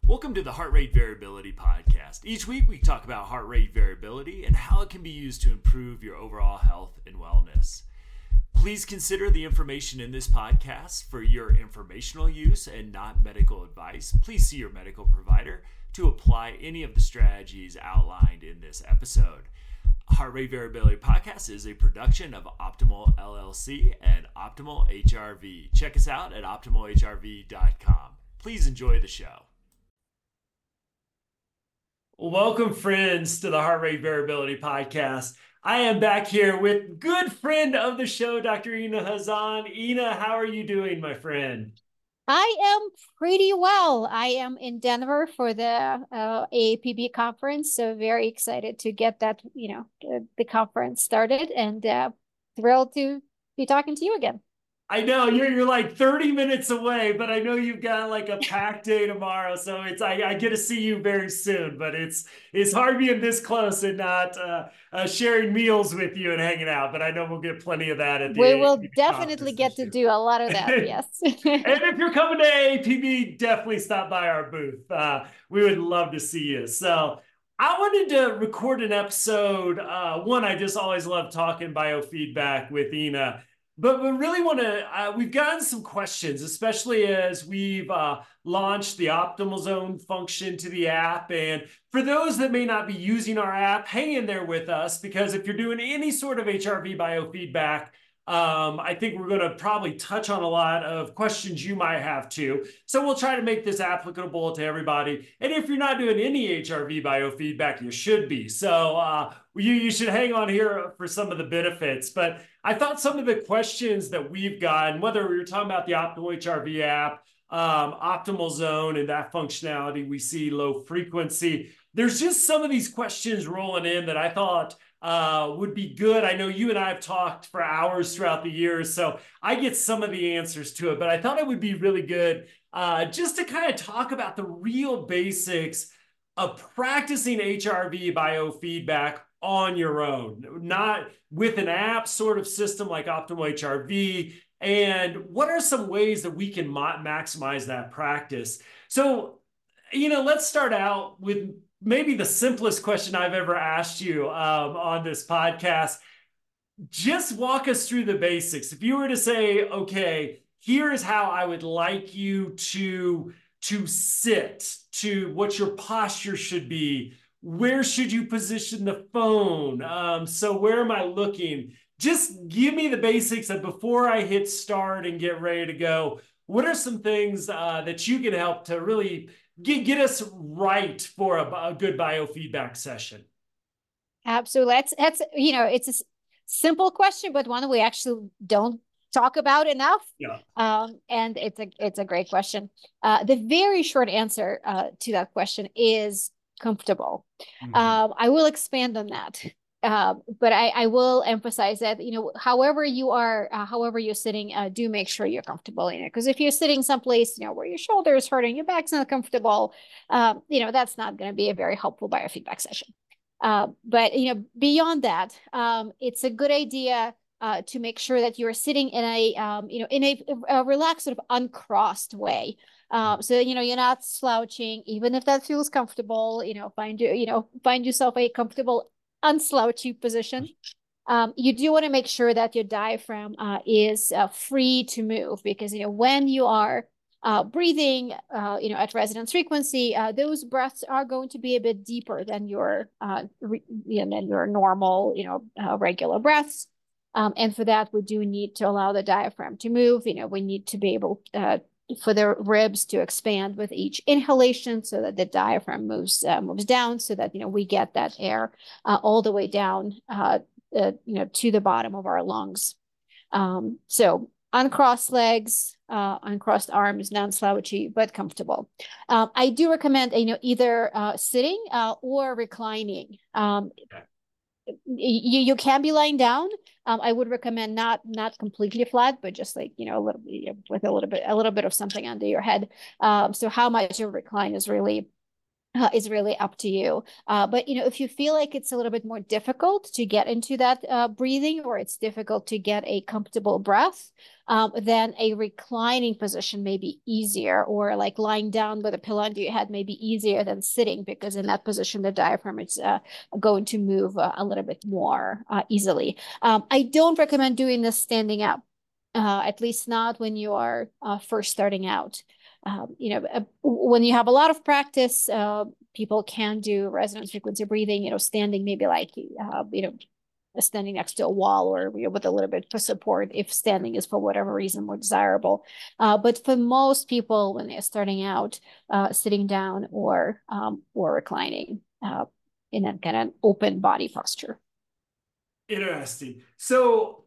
Welcome to the Heart Rate Variability Podcast. Each week we talk about heart rate variability and how it can be used to improve your overall health and wellness. Please consider the information in this podcast for your informational use and not medical advice. Please see your medical provider to apply any of the strategies outlined in this episode. Heart Rate Variability Podcast is a production of Optimal LLC and Optimal HRV. Check us out at optimalhrv.com. Please enjoy the show. Welcome, friends, to the Heart Rate Variability Podcast. I am back here with good friend of the show, Dr. Ina Hazan. Ina, how are you doing, my friend? I am pretty well. I am in Denver for the AAPB conference, so very excited to get that, the conference started, and thrilled to be talking to you again. I know you're like 30 minutes away, but I know you've got like a packed day tomorrow, so I get to see you very soon. But it's hard being this close and not sharing meals with you and hanging out. But I know we'll get plenty of that at the. We will definitely get to do a lot of that. Yes. And if you're coming to AAPB, definitely stop by our booth. We would love to see you. So I wanted to record an episode. One, I just always love talking biofeedback with Ina. But we really want to, we've gotten some questions, especially as we've launched the Optimal Zone function to the app. And for those that may not be using our app, hang in there with us, because if you're doing any sort of HRV biofeedback, I think we're going to probably touch on a lot of questions you might have too. So we'll try to make this applicable to everybody. And if you're not doing any HRV biofeedback, you should be. So you should hang on here for some of the benefits. But I thought some of the questions that we've gotten, whether we were talking about the Optimal HRV app, Optimal Zone, and that functionality, we see low frequency. There's just some of these questions rolling in that I thought would be good. I know you and I have talked for hours throughout the years, so I get some of the answers to it, but I thought it would be really good just to kind of talk about the real basics of practicing HRV biofeedback on your own, not with an app sort of system like Optimal HRV. And what are some ways that we can maximize that practice? So, let's start out with maybe the simplest question I've ever asked you on this podcast. Just walk us through the basics. If you were to say, okay, here is how I would like you to sit, to what your posture should be, where should you position the phone? So where am I looking? Just give me the basics of before I hit start and get ready to go. What are some things that you can help to really get us right for a good biofeedback session? Absolutely. That's it's a simple question, but one we actually don't talk about enough. Yeah. And it's a great question. The very short answer to that question is comfortable. Mm-hmm. I will expand on that. But I will emphasize that, however you're sitting, do make sure you're comfortable in it. Because if you're sitting someplace, where your shoulder is hurting, your back's not comfortable, that's not going to be a very helpful biofeedback session. But, beyond that, it's a good idea to make sure that you're sitting in a relaxed, sort of uncrossed way. So, you're not slouching, even if that feels comfortable, find yourself a comfortable unslouchy position. You do want to make sure that your diaphragm is free to move, because when you are breathing at resonance frequency, those breaths are going to be a bit deeper than your normal regular breaths, and for that we do need to allow the diaphragm to move. We need to be able for the ribs to expand with each inhalation, so that the diaphragm moves down, so that we get that air all the way down to the bottom of our lungs. So uncrossed legs, uncrossed arms, non-slouchy but comfortable. I do recommend either sitting or reclining. You can be lying down. I would recommend not completely flat, but just like a little with a little bit of something under your head. So how much you recline is really is really up to you. But if you feel like it's a little bit more difficult to get into that breathing, or it's difficult to get a comfortable breath, then a reclining position may be easier, or like lying down with a pillow under your head may be easier than sitting, because in that position, the diaphragm is going to move a little bit more easily. I don't recommend doing this standing up, at least not when you are first starting out. When you have a lot of practice, people can do resonance frequency breathing, standing, maybe like, standing next to a wall, or with a little bit for support, if standing is for whatever reason more desirable. But for most people, when they're starting out, sitting down or reclining in that kind of open body posture. Interesting. So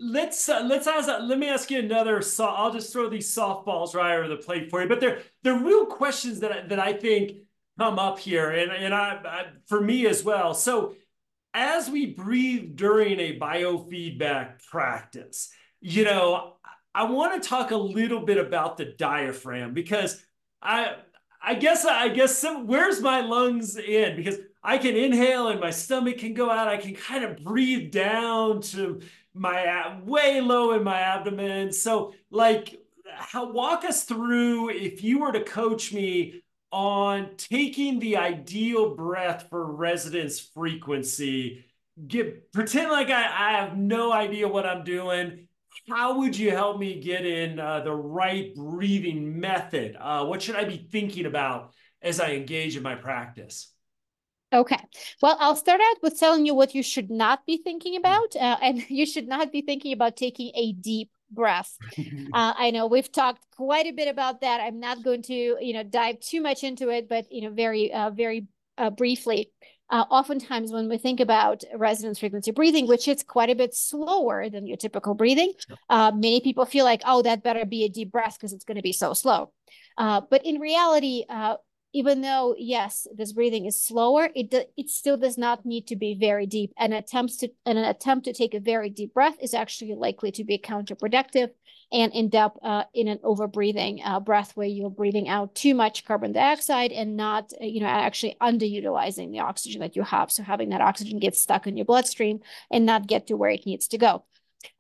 let me ask you another. I'll just throw these softballs right over the plate for you. But they're real questions that I think come up here, and for me as well. So as we breathe during a biofeedback practice, I want to talk a little bit about the diaphragm, because I guess where's my lungs in? Because I can inhale and my stomach can go out. I can kind of breathe down to my way low in my abdomen. So, like, walk us through, if you were to coach me on taking the ideal breath for resonance frequency, pretend like I have no idea what I'm doing. How would you help me get in the right breathing method? What should I be thinking about as I engage in my practice? Okay. Well, I'll start out with telling you what you should not be thinking about. And you should not be thinking about taking a deep breath. I know we've talked quite a bit about that. I'm not going to, dive too much into it, but, very briefly. Oftentimes when we think about resonance frequency breathing, which is quite a bit slower than your typical breathing, many people feel like, oh, that better be a deep breath because it's going to be so slow. But in reality, even though, yes, this breathing is slower, it still does not need to be very deep. An attempt to take a very deep breath is actually likely to be counterproductive and end up in an over-breathing breath, where you're breathing out too much carbon dioxide and not, actually underutilizing the oxygen that you have. So having that oxygen get stuck in your bloodstream and not get to where it needs to go.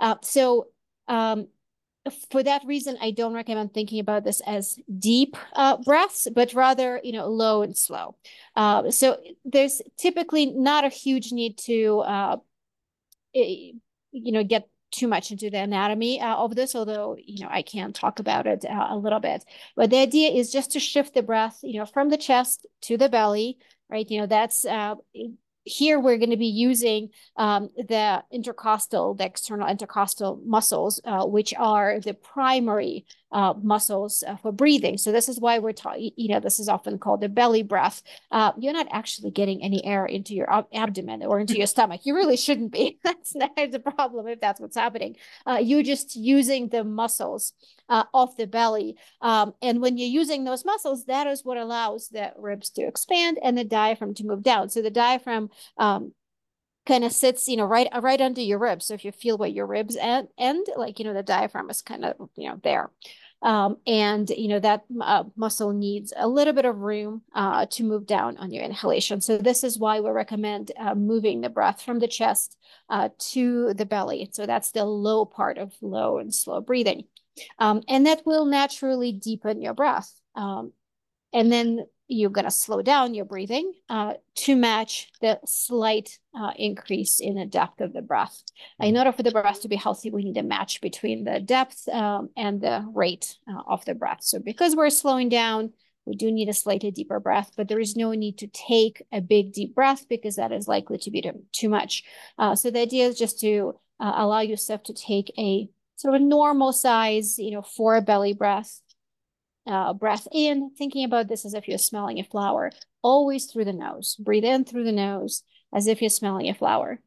For that reason, I don't recommend thinking about this as deep breaths, but rather, low and slow. So there's typically not a huge need to, get too much into the anatomy of this, although, I can talk about it a little bit. But the idea is just to shift the breath, from the chest to the belly, right? That's here we're going to be using the external intercostal muscles, which are the primary muscles for breathing. So this is why we're talking, this is often called the belly breath. You're not actually getting any air into your abdomen or into your stomach. You really shouldn't be. That's not the problem if that's what's happening. You're just using the muscles of the belly. And when you're using those muscles, that is what allows the ribs to expand and the diaphragm to move down. So the diaphragm kind of sits, right under your ribs. So if you feel where your ribs end, like, the diaphragm is kind of, there. And that muscle needs a little bit of room to move down on your inhalation. So this is why we recommend moving the breath from the chest to the belly. So that's the low part of low and slow breathing. And that will naturally deepen your breath. And then you're going to slow down your breathing to match the slight increase in the depth of the breath. In order for the breath to be healthy, we need a match between the depth and the rate of the breath. So because we're slowing down, we do need a slightly deeper breath, but there is no need to take a big deep breath, because that is likely to be too much. So the idea is just to allow yourself to take a sort of a normal size, for a belly breath. Breath in, thinking about this as if you're smelling a flower, always through the nose. Breathe in through the nose as if you're smelling a flower.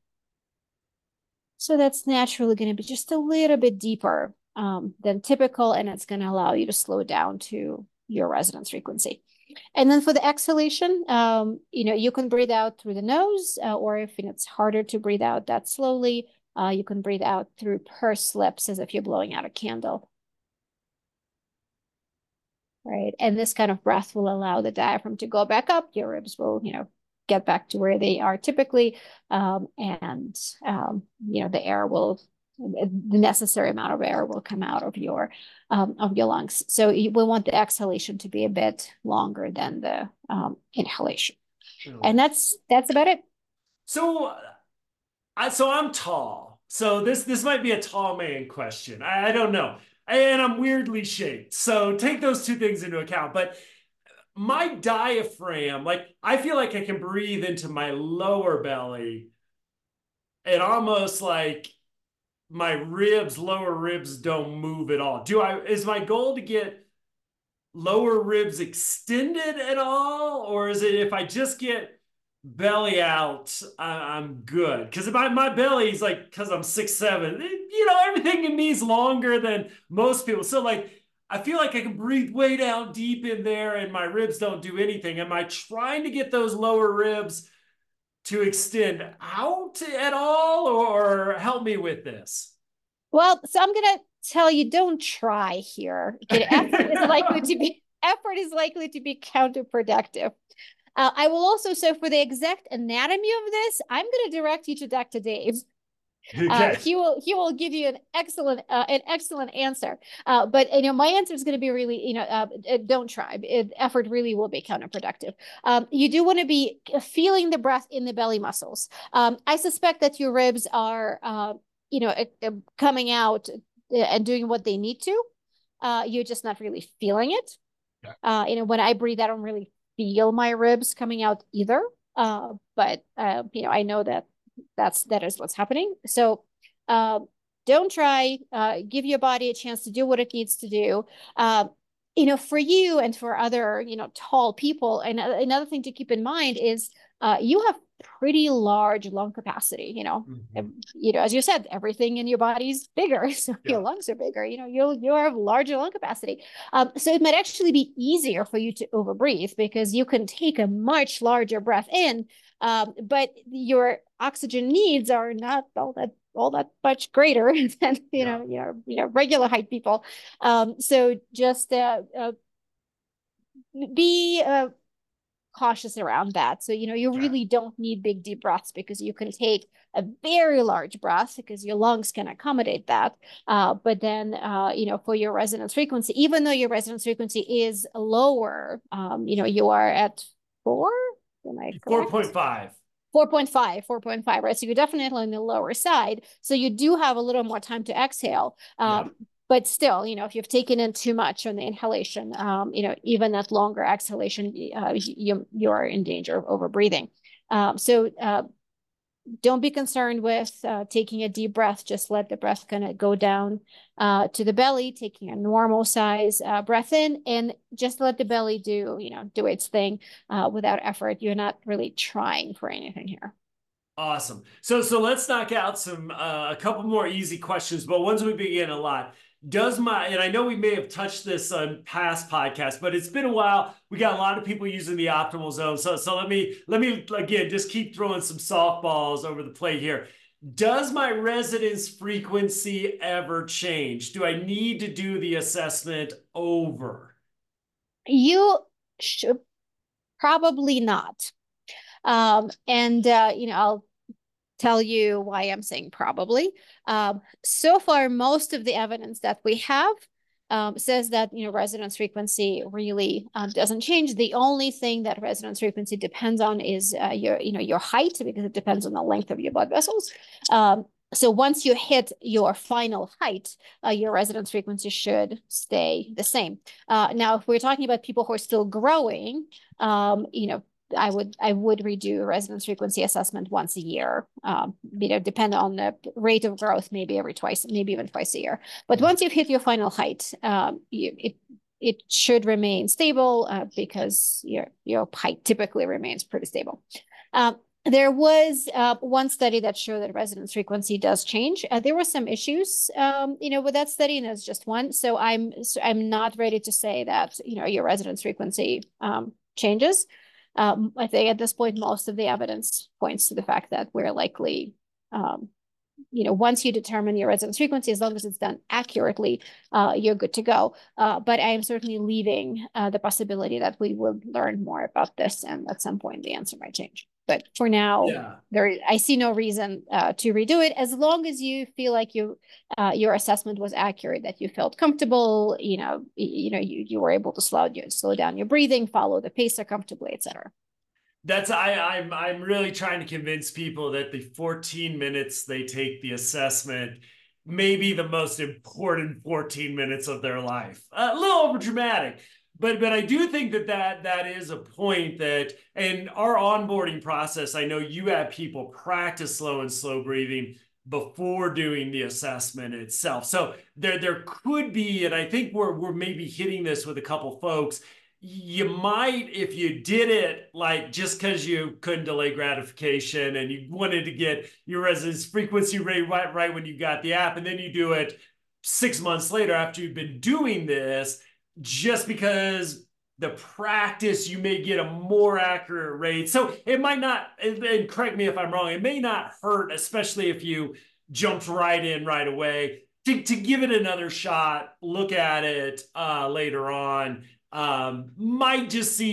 So that's naturally going to be just a little bit deeper than typical, and it's going to allow you to slow down to your resonance frequency. And then for the exhalation, you can breathe out through the nose, or if it's harder to breathe out that slowly, you can breathe out through pursed lips as if you're blowing out a candle. right? And this kind of breath will allow the diaphragm to go back up. Your ribs will, get back to where they are typically. And the air will, the necessary amount of air will come out of your lungs. So we want the exhalation to be a bit longer than the inhalation. And that's about it. So I'm tall. So this might be a tall man question. I don't know. And I'm weirdly shaped. So take those two things into account. But my diaphragm, like I feel like I can breathe into my lower belly and almost like my lower ribs don't move at all. Is my goal to get lower ribs extended at all? Or is it if I just get belly out, I'm good? Because my belly is like, because I'm 6'7", everything in me is longer than most people. So like, I feel like I can breathe way down deep in there and my ribs don't do anything. Am I trying to get those lower ribs to extend out at all, or help me with this? Well, so I'm going to tell you, don't try here. Effort is likely to be counterproductive. I will also, so for the exact anatomy of this, I'm going to direct you to Dr. Dave. Okay. He will give you an excellent answer. But my answer is going to be really, don't try. Effort really will be counterproductive. You do want to be feeling the breath in the belly muscles. I suspect that your ribs are, coming out and doing what they need to. You're just not really feeling it. Yeah. When I breathe, I don't really feel my ribs coming out either. But I know that is what's happening. So don't try. Give your body a chance to do what it needs to do. For you and for other tall people, and another thing to keep in mind is you have pretty large lung capacity. As you said, everything in your body's bigger, so your lungs are bigger. You have larger lung capacity. So it might actually be easier for you to overbreathe because you can take a much larger breath in, but your oxygen needs are not all that much greater than regular height people. So just be cautious around that. So you really don't need big deep breaths because you can take a very large breath because your lungs can accommodate that. But then for your resonance frequency, even though your resonance frequency is lower, you are at 4. Am I correct? 4.5. 4.5, right? So you're definitely on the lower side. So you do have a little more time to exhale. But still, if you've taken in too much on the inhalation, even that longer exhalation, you're in danger of overbreathing. So don't be concerned with taking a deep breath. Just let the breath kind of go down to the belly, taking a normal size breath in, and just let the belly do its thing without effort. You're not really trying for anything here. Awesome. So let's knock out a couple more easy questions, but ones we begin a lot. And I know we may have touched this on past podcasts, but it's been a while. We got a lot of people using the optimal zone. So let me again just keep throwing some softballs over the plate here. Does my resonance frequency ever change? Do I need to do the assessment over? You should probably not. I'll tell you why I'm saying probably. So far, most of the evidence that we have says that resonance frequency really doesn't change. The only thing that resonance frequency depends on is your height, because it depends on the length of your blood vessels. So once you hit your final height, your resonance frequency should stay the same. Now, if we're talking about people who are still growing, I would redo a resonance frequency assessment once a year. Depend on the rate of growth, maybe even twice a year. But once you've hit your final height, it should remain stable because your height typically remains pretty stable. There was one study that showed that resonance frequency does change. There were some issues, with that study, and it's just one. So I'm not ready to say that your resonance frequency changes. I think at this point, most of the evidence points to the fact that we're likely once you determine your resonance frequency, as long as it's done accurately, you're good to go. But I am certainly leaving the possibility that we will learn more about this, and at some point the answer might change. But for now, I see no reason to redo it, as long as you feel like your assessment was accurate, that you felt comfortable, you were able to slow down your breathing, follow the pacer comfortably, etc. I'm really trying to convince people that the 14 minutes they take the assessment may be the most important 14 minutes of their life. A little over dramatic, but I do think that is a point that in our onboarding process, I know you have people practice slow breathing before doing the assessment itself. So there could be, and I think we're maybe hitting this with a couple folks. You might, if you did it like just because you couldn't delay gratification and you wanted to get your resonance frequency rate right when you got the app, and then you do it 6 months later after you've been doing this, just because the practice, you may get a more accurate rate. So it might not, and correct me if I'm wrong, it may not hurt, especially if you jumped right in right away, to give it another shot, look at it later on. Might just see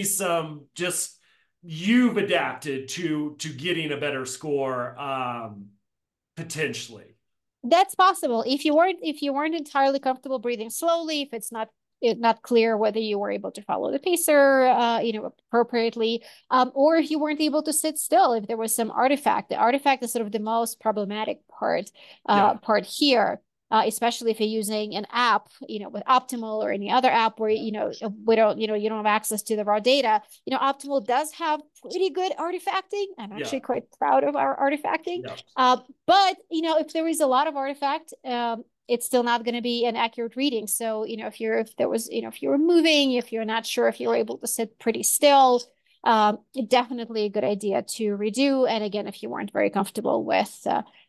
you've adapted to getting a better score, potentially. That's possible. If you weren't entirely comfortable breathing slowly, if it's not clear whether you were able to follow the pacer, appropriately, or if you weren't able to sit still, if there was some artifact. The artifact is sort of the most problematic part here. Especially if you're using an app, with Optimal or any other app where, you don't have access to the raw data. Optimal does have pretty good artifacting. I'm actually quite proud of our artifacting. But, if there is a lot of artifact, it's still not going to be an accurate reading. So, if you were moving, if you're not sure if you were able to sit pretty still, definitely a good idea to redo. And again, if you weren't very comfortable with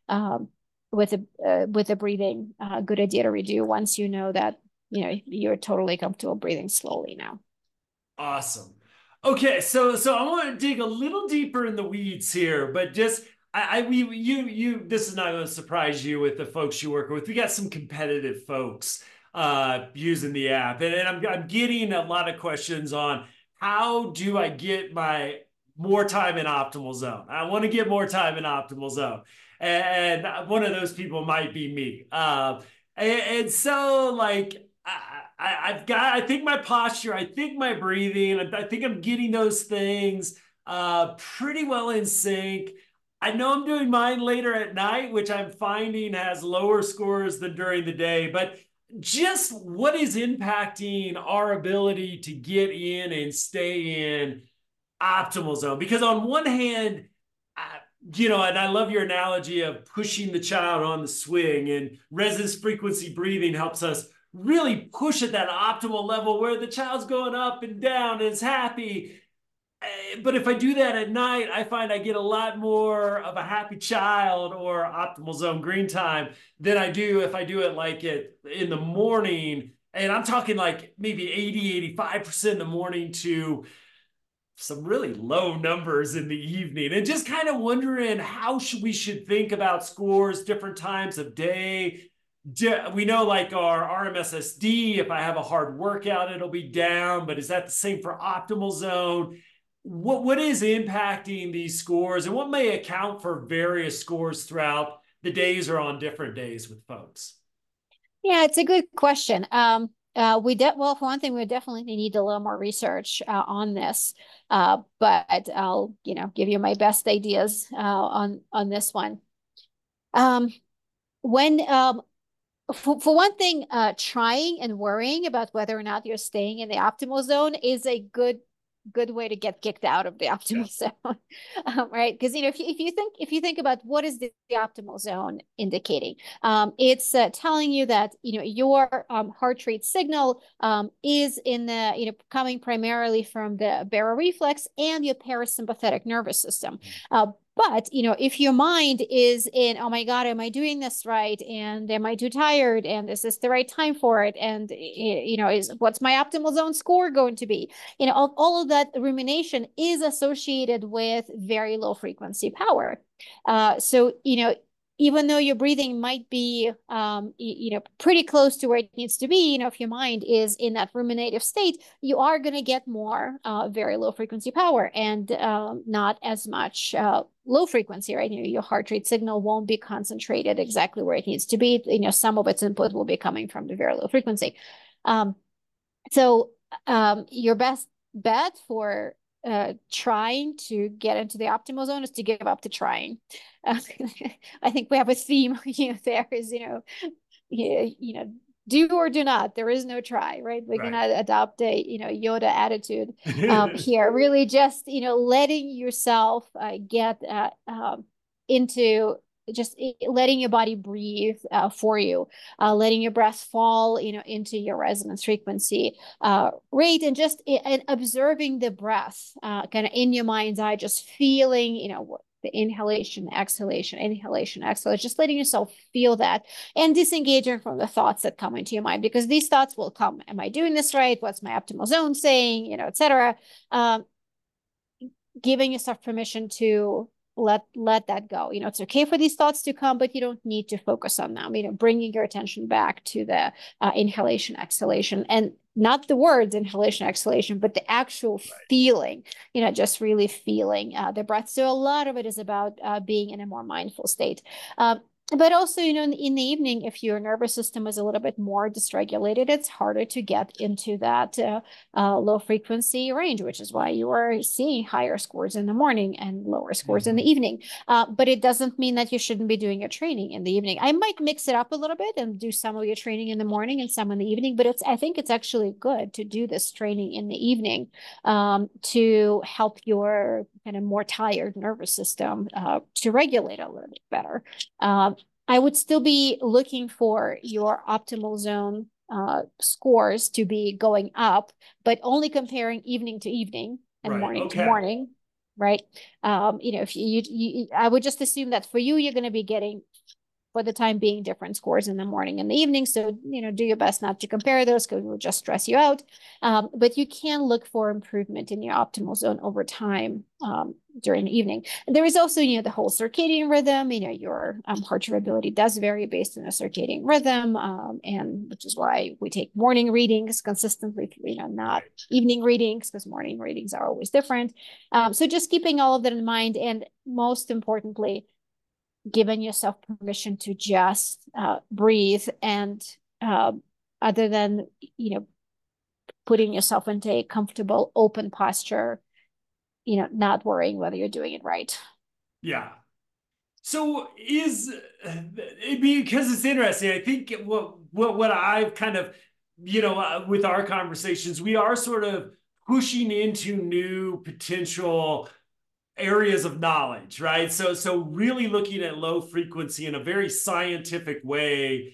the breathing, good idea to redo once you know that you're totally comfortable breathing slowly now. Awesome. Okay, so I want to dig a little deeper in the weeds here, but just this is not going to surprise you with the folks you work with. We got some competitive folks using the app, and I'm getting a lot of questions on how do I get my more time in optimal zone. I want to get more time in optimal zone. And one of those people might be me. And so, like, I think my posture, I think my breathing, I think I'm getting those things pretty well in sync. I know I'm doing mine later at night, which I'm finding has lower scores than during the day. But just what is impacting our ability to get in and stay in optimal zone? Because on one hand, and I love your analogy of pushing the child on the swing, and resonance frequency breathing helps us really push at that optimal level where the child's going up and down and is happy. But if I do that at night, I find I get a lot more of a happy child or optimal zone green time than I do if I do it like in the morning. And I'm talking like maybe 85% in the morning to some really low numbers in the evening, and just kind of wondering how we should think about scores different times of day. We know like our RMSSD, if I have a hard workout, it'll be down, but is that the same for optimal zone? What is impacting these scores, and what may account for various scores throughout the days or on different days with folks? Yeah, it's a good question. For one thing, we definitely need a little more research on this. But I'll, give you my best ideas on this one. For one thing, trying and worrying about whether or not you're staying in the optimal zone is a good way to get kicked out of the optimal zone, right? Because if you think about what is the optimal zone indicating, it's telling you that your heart rate signal is in the coming primarily from the baroreflex and your parasympathetic nervous system. But, if your mind is in, oh my God, am I doing this right? And am I too tired? And is this the right time for it? And, what's my optimal zone score going to be? All of that rumination is associated with very low frequency power. So, even though your breathing might be, pretty close to where it needs to be, if your mind is in that ruminative state, you are going to get more very low frequency power and not as much low frequency, right? Your heart rate signal won't be concentrated exactly where it needs to be. Some of its input will be coming from the very low frequency. So your best bet for trying to get into the optimal zone is to give up to trying. I think we have a theme there is, do or do not. There is no try, right? We're Right. gonna adopt a, Yoda attitude here. Really, just letting yourself get into just letting your body breathe for you, letting your breath fall, into your resonance frequency rate, and just and observing the breath, kind of in your mind's eye, just feeling, the inhalation, exhalation, just letting yourself feel that and disengaging from the thoughts that come into your mind, because these thoughts will come. Am I doing this right? What's my optimal zone saying? Etc. Giving yourself permission to let that go. It's okay for these thoughts to come, but you don't need to focus on them. Bringing your attention back to the inhalation, exhalation, and not the words inhalation, exhalation, but the actual feeling, just really feeling the breath. So a lot of it is about being in a more mindful state. But also, in the evening, if your nervous system is a little bit more dysregulated, it's harder to get into that low frequency range, which is why you are seeing higher scores in the morning and lower scores in the evening. But it doesn't mean that you shouldn't be doing your training in the evening. I might mix it up a little bit and do some of your training in the morning and some in the evening, but I think it's actually good to do this training in the evening to help your kind of more tired nervous system to regulate a little bit better. I would still be looking for your optimal zone scores to be going up, but only comparing evening to evening and morning to morning, right? If I would just assume that for you, you're going to be getting, for the time being, different scores in the morning and the evening. So, do your best not to compare those because it will just stress you out. But you can look for improvement in your optimal zone over time during the evening. And there is also, the whole circadian rhythm. Your heart variability does vary based on a circadian rhythm, and which is why we take morning readings consistently, not evening readings, because morning readings are always different. So just keeping all of that in mind, and most importantly, giving yourself permission to just breathe, and other than putting yourself into a comfortable open posture, not worrying whether you're doing it right. Yeah. So because it's interesting, I think what I've kind of, with our conversations, we are sort of pushing into new potential areas of knowledge, right? So really looking at low frequency in a very scientific way,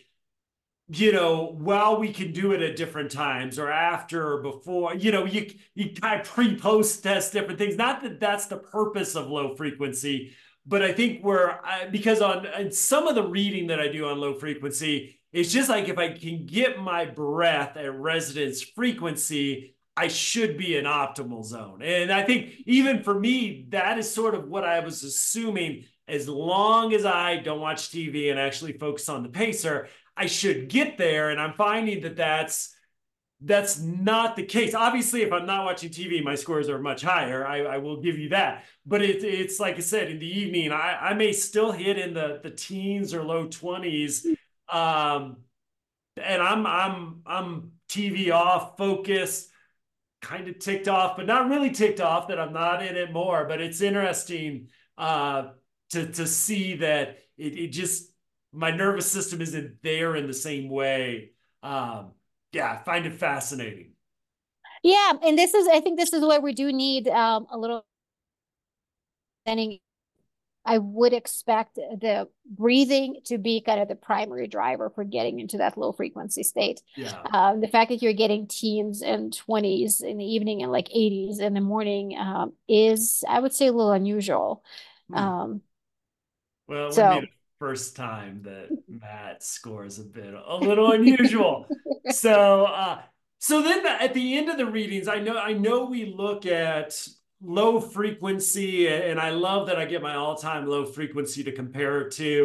while we can do it at different times or after or before, you kind of pre-post test different things. Not that that's the purpose of low frequency, but I think because on some of the reading that I do on low frequency, it's just like if I can get my breath at resonance frequency, I should be in optimal zone. And I think even for me, that is sort of what I was assuming. As long as I don't watch TV and actually focus on the pacer, I should get there. And I'm finding that that's not the case. Obviously, if I'm not watching TV, my scores are much higher. I will give you that. But it's like I said, in the evening, I may still hit in the teens or low 20s. And I'm TV off, focused, kind of ticked off, but not really ticked off that I'm not in it more. But it's interesting to see that it just, my nervous system isn't there in the same way. Yeah, I find it fascinating. Yeah, and I think this is where we do need a little understanding. I would expect the breathing to be kind of the primary driver for getting into that low frequency state. Yeah. The fact that you're getting teens and 20s in the evening and like 80s in the morning is, I would say, a little unusual. Well, it wouldn't be the first time that Matt scores a little unusual. So then at the end of the readings, I know we look at low frequency, and I love that I get my all-time low frequency to compare it to.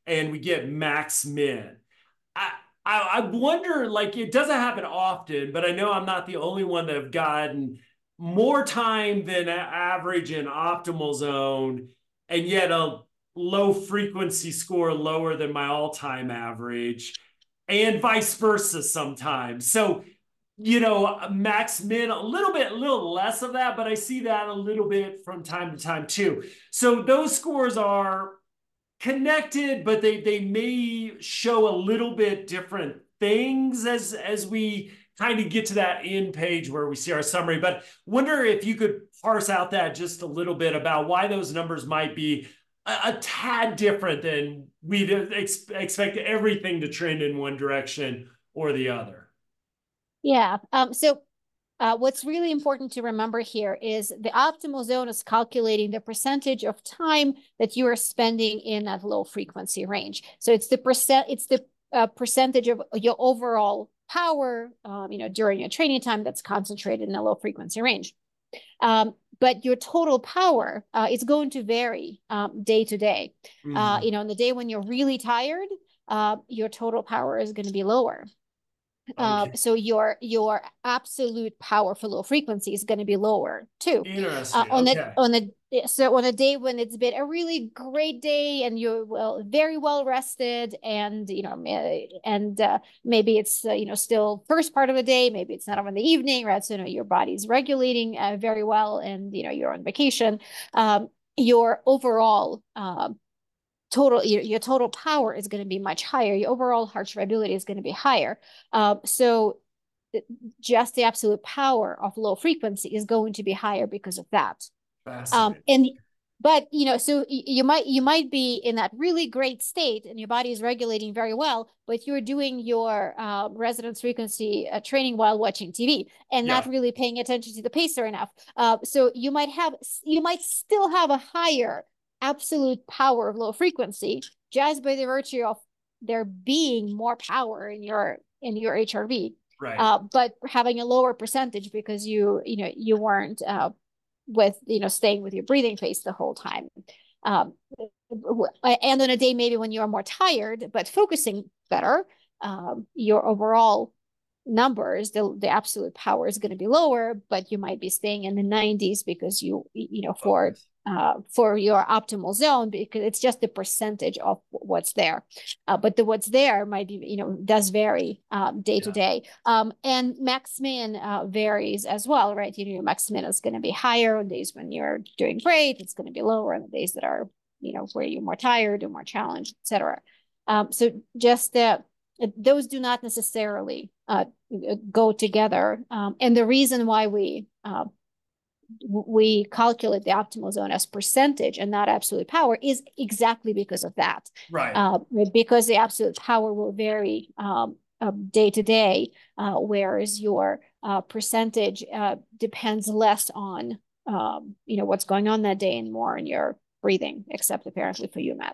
and we get max min. I, I wonder, like, it doesn't happen often, but I know I'm not the only one that have gotten more time than average in optimal zone, and yet a low frequency score lower than my all-time average, and vice versa sometimes. So, max min, a little less of that, but I see that a little bit from time to time too. So those scores are connected, but they may show a little bit different things as we kind of get to that end page where we see our summary. But wonder if you could parse out that just a little bit about why those numbers might be a tad different than we'd expect everything to trend in one direction or the other. Yeah. What's really important to remember here is the optimal zone is calculating the percentage of time that you are spending in that low frequency range. So it's the percentage of your overall power, during your training time that's concentrated in a low frequency range. But your total power is going to vary day to day. Mm-hmm. On the day when you're really tired, your total power is going to be lower. Okay. So your absolute power for low frequency is going to be lower too. Interesting. On Okay. on a day when it's been a really great day and you're very well rested, and maybe it's still first part of the day, maybe it's not on the evening, right? So your body's regulating very well, and you're on vacation. Your overall your total power is going to be much higher. Your overall heart variability is going to be higher. So just the absolute power of low frequency is going to be higher because of that. Fascinating. But so you might be in that really great state and your body is regulating very well, but you're doing your resonance frequency training while watching TV and not really paying attention to the pacer enough. So you might still have a higher absolute power of low frequency just by the virtue of there being more power in your HRV, right? But having a lower percentage because you weren't staying with your breathing pace the whole time. And on a day maybe when you are more tired but focusing better, your overall numbers, the absolute power is going to be lower, but you might be staying in the 90s because for your optimal zone, because it's just the percentage of what's there. But what's there might be, does vary day to day. And max min varies as well, right? Your max min is going to be higher on days when you're doing great. It's going to be lower on the days that are, where you're more tired or more challenged, etc. So just those do not necessarily go together. And the reason why we calculate the optimal zone as percentage and not absolute power is exactly because of that. Right. Because the absolute power will vary day to day, whereas your percentage depends less on what's going on that day and more on your breathing, except apparently for you, Matt.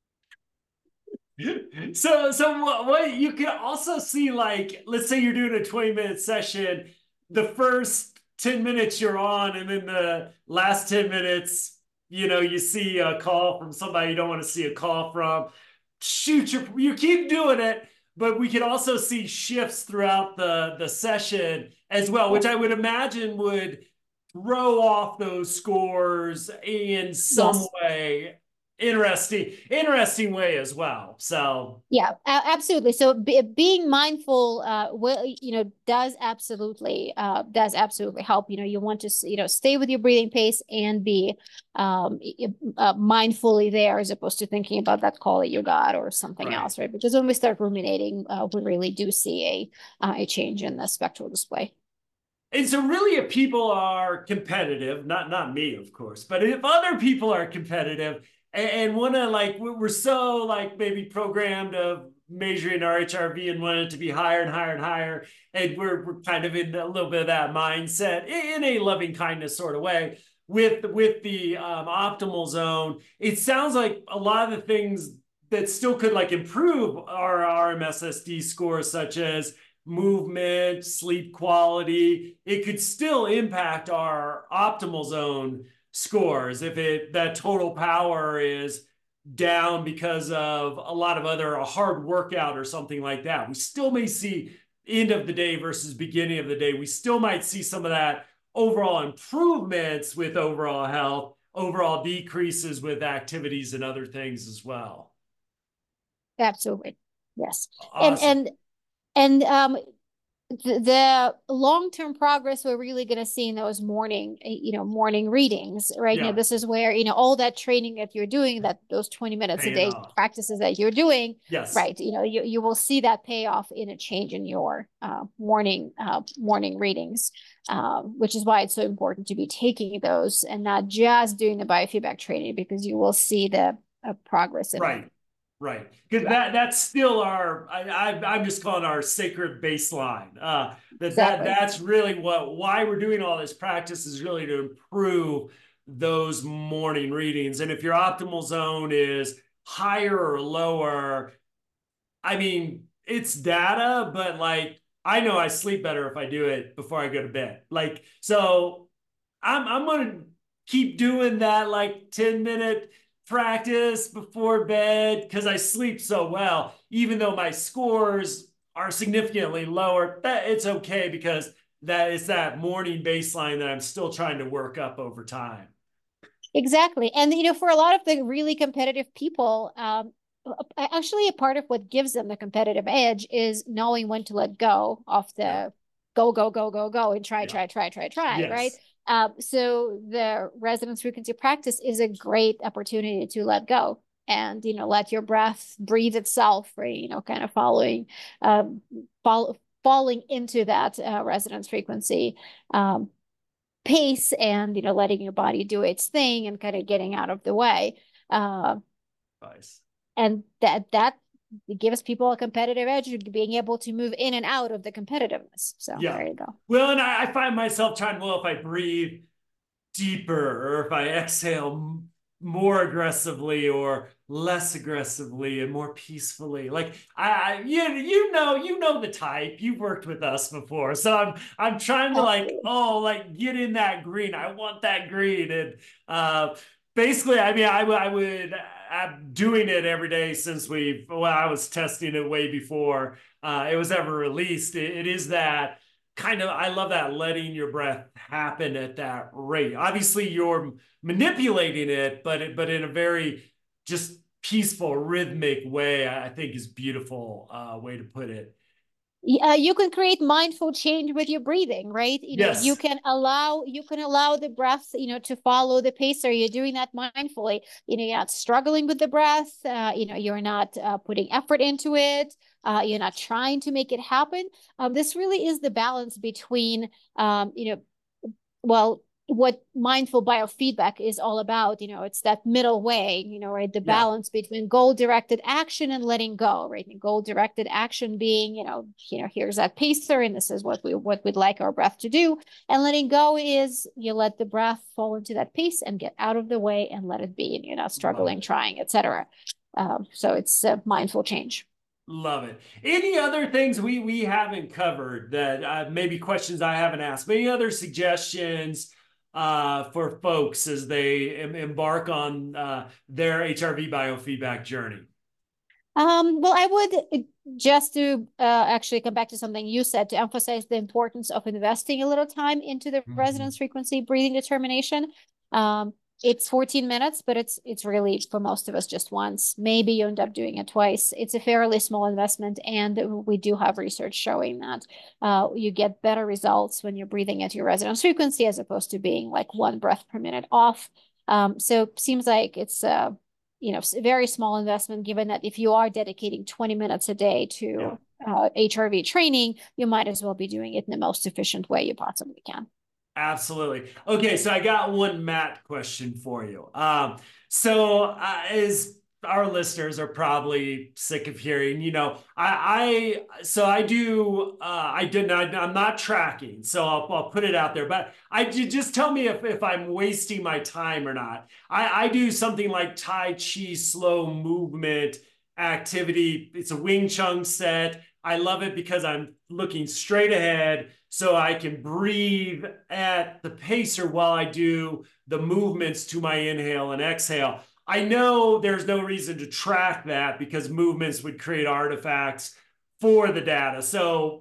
So what you can also see, like, let's say you're doing a 20-minute session, the first 10 minutes you're on, and then the last 10 minutes, you see a call from somebody you don't want to see a call from. You keep doing it, but we can also see shifts throughout the session as well, which I would imagine would throw off those scores in some way. Interesting way as well. So yeah, absolutely. So being mindful does absolutely help. You want to stay with your breathing pace and be mindfully there, as opposed to thinking about that call that you got or something else, right? Because when we start ruminating, we really do see a change in the spectral display. And so really, if people are competitive, not me, of course, but if other people are competitive and want to, like, we're so, like, maybe programmed of measuring our HRV and want it to be higher and higher and higher, and we're kind of in a little bit of that mindset in a loving kindness sort of way with the optimal zone. It sounds like a lot of the things that still could, like, improve our RMSSD scores, such as movement, sleep quality, it could still impact our optimal zone scores if that total power is down because of a lot of other a hard workout or something like that. We still may see end of the day versus beginning of the day. We still might see some of that overall improvements with overall health, overall decreases with activities and other things as well. Absolutely. Yes. And Awesome. and and the long-term progress we're really going to see in those morning readings, right? Yeah. This is where, all that training that you're doing, that those 20 minutes a Paying day off. practices that you're doing, Yes. right? You will see that pay off in a change in your morning readings, which is why it's so important to be taking those and not just doing the biofeedback training, because you will see the progress in it. Right. Right. Because Yeah, that's still our I'm just calling our sacred baseline. exactly. That's really why we're doing all this practice is really to improve those morning readings. And if your optimal zone is higher or lower, I mean, it's data, but like I know I sleep better if I do it before I go to bed. Like, so I'm gonna keep doing that like 10-minute practice before bed because I sleep so well, even though my scores are significantly lower. That it's okay because that is that morning baseline that I'm still trying to work up over time. Exactly. And, for a lot of the really competitive people, actually a part of what gives them the competitive edge is knowing when to let go of Yeah. the go, go, go, go, go, and try, Yeah. try, try, try, try, right? Yes. So the resonance frequency practice is a great opportunity to let go and, let your breath breathe itself, right? Kind of um, falling into that resonance frequency. Pace and letting your body do its thing and kind of getting out of the way, uh, Nice. and that gives people a competitive edge, being able to move in and out of the competitiveness. So Yeah. there you go. Well, and I find myself trying, well, if I breathe deeper or if I exhale more aggressively or less aggressively and more peacefully. Like you know the type. You've worked with us before. So I'm trying to like, Absolutely. oh, like get in that green. I want that green. And basically, I mean, I'm doing it every day since I was testing it way before it was ever released. It is that kind of, I love that letting your breath happen at that rate. Obviously, you're manipulating it, but in a very just peaceful, rhythmic way. I think is beautiful way to put it. You can create mindful change with your breathing, right? You Yes. can allow the breath, to follow the pace. Or you're doing that mindfully. You're not struggling with the breath. You're not putting effort into it. You're not trying to make it happen. This really is the balance between, well, what mindful biofeedback is all about. It's that middle way, right? The Yeah. balance between goal directed action and letting go, right? And goal directed action being, here's that pacer and this is what we'd like our breath to do. And letting go is you let the breath fall into that pace and get out of the way and let it be. And you're not Love struggling, it. trying, etc. So it's a mindful change. Love it. Any other things we haven't covered that maybe questions I haven't asked? Any other suggestions for folks as they embark on their HRV biofeedback journey? Well, I would just to actually come back to something you said, to emphasize the importance of investing a little time into the resonance frequency breathing determination. It's 14 minutes, but it's really for most of us just once. Maybe you end up doing it twice. It's a fairly small investment, and we do have research showing that you get better results when you're breathing at your resonance frequency as opposed to being like one breath per minute off. So seems like it's a very small investment, given that if you are dedicating 20 minutes a day Yeah. to HRV training, you might as well be doing it in the most efficient way you possibly can. Absolutely. Okay, so I got one Matt question for you. As our listeners are probably sick of hearing, I do. I'm not tracking, so I'll put it out there. But just tell me if I'm wasting my time or not. I do something like Tai Chi slow movement activity. It's a Wing Chun set. I love it because I'm looking straight ahead so I can breathe at the pacer while I do the movements to my inhale and exhale. I know there's no reason to track that because movements would create artifacts for the data. So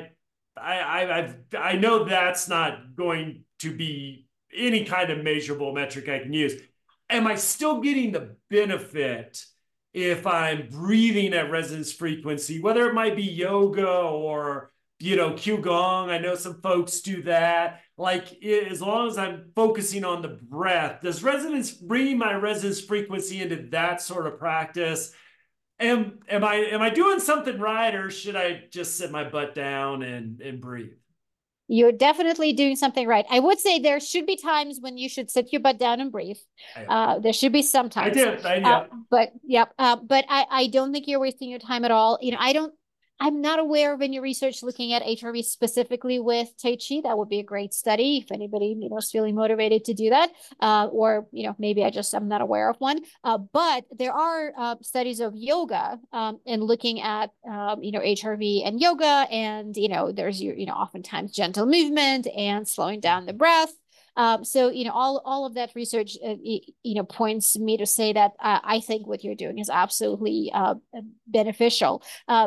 I know that's not going to be any kind of measurable metric I can use. Am I still getting the benefit if I'm breathing at resonance frequency, whether it might be yoga or qigong? I know some folks do that. Like, as long as I'm focusing on the breath, does resonance bringing my resonance frequency into that sort of practice? Am I doing something right, or should I just sit my butt down and breathe? You're definitely doing something right. I would say there should be times when you should sit your butt down and breathe. There should be some I times. did. Yeah. But yeah, but I don't think you're wasting your time at all. I'm not aware of any research looking at HRV specifically with Tai Chi. That would be a great study if anybody, is feeling motivated to do that. Or, maybe I'm not aware of one. But there are studies of yoga and looking at, HRV and yoga. And, there's, oftentimes gentle movement and slowing down the breath. So, all of that research, points me to say that I think what you're doing is absolutely beneficial.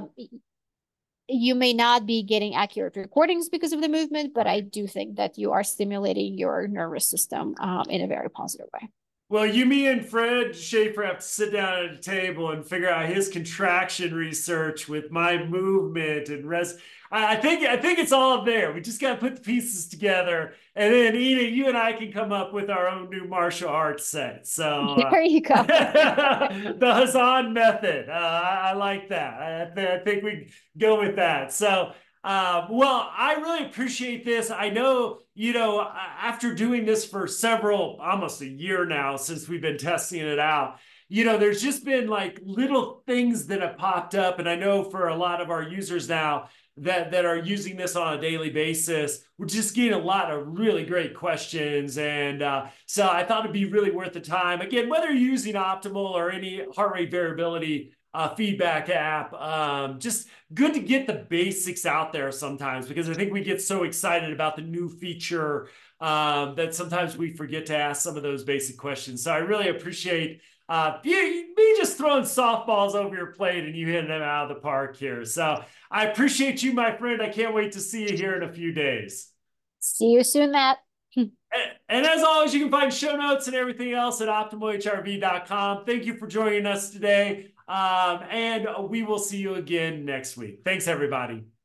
You may not be getting accurate recordings because of the movement, but I do think that you are stimulating your nervous system in a very positive way. Well, me and Fred Schaefer have to sit down at a table and figure out his contraction research with my movement and rest. I think it's all there. We just got to put the pieces together, and then Enid, you and I can come up with our own new martial arts set. So there you go. the Hazan method. I like that. I think we go with that. So. Well, I really appreciate this. I know, after doing this for almost a year now since we've been testing it out, there's just been like little things that have popped up. And I know for a lot of our users now that are using this on a daily basis, we're just getting a lot of really great questions. And so I thought it'd be really worth the time. Again, whether you're using Optimal or any heart rate variability feedback app. Just good to get the basics out there sometimes, because I think we get so excited about the new feature that sometimes we forget to ask some of those basic questions. So I really appreciate me just throwing softballs over your plate and you hitting them out of the park here. So I appreciate you, my friend. I can't wait to see you here in a few days. See you soon, Matt. And as always, you can find show notes and everything else at optimalhrv.com. Thank you for joining us today. And we will see you again next week. Thanks, everybody.